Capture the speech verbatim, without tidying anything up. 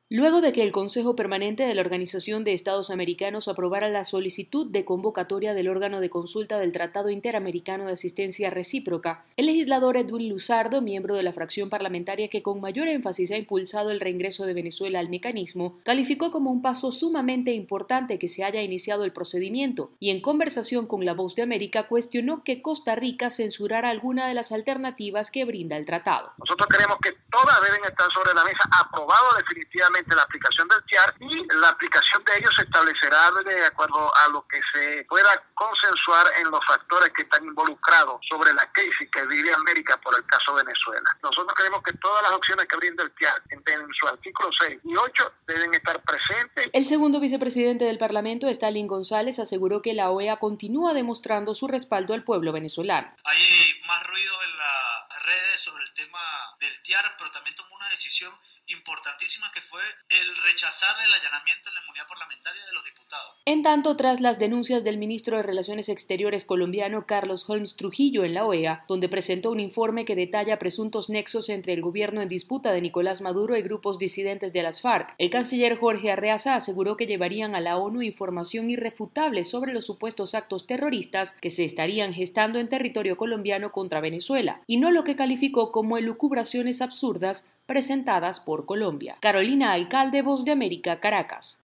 Luego de que el Consejo Permanente de la Organización de Estados Americanos aprobara la solicitud de convocatoria del órgano de consulta del Tratado Interamericano de Asistencia Recíproca, el legislador Edwin Luzardo, miembro de la fracción parlamentaria que con mayor énfasis ha impulsado el reingreso de Venezuela al mecanismo, calificó como un paso sumamente importante que se haya iniciado el procedimiento y en conversación con La Voz de América cuestionó que Costa Rica censurara alguna de las alternativas que brinda el tratado. Nosotros creemos que todas deben estar sobre la mesa, aprobado definitivamente la aplicación del T I A R, y la aplicación de ellos se establecerá de acuerdo a lo que se pueda consensuar en los factores que están involucrados sobre la crisis que vive América por el caso Venezuela. Nosotros creemos que todas las opciones que brinda el T I A R en su artículo seis y ocho deben estar presentes. El segundo vicepresidente del Parlamento, Stalin González, aseguró que la O E A continúa demostrando su respaldo al pueblo venezolano. Hay más ruido en las redes sobre el tema del T I A R, pero también tomó una decisión importantísima que fue el rechazar el allanamiento en la inmunidad parlamentaria de los diputados. En tanto, tras las denuncias del ministro de Relaciones Exteriores colombiano Carlos Holmes Trujillo en la O E A, donde presentó un informe que detalla presuntos nexos entre el gobierno en disputa de Nicolás Maduro y grupos disidentes de las FARC, el canciller Jorge Arreaza aseguró que llevarían a la ONU información irrefutable sobre los supuestos actos terroristas que se estarían gestando en territorio colombiano contra Venezuela, y no lo que calificó como elucubraciones absurdas presentadas por Colombia. Carolina Alcalde, Voz de América, Caracas.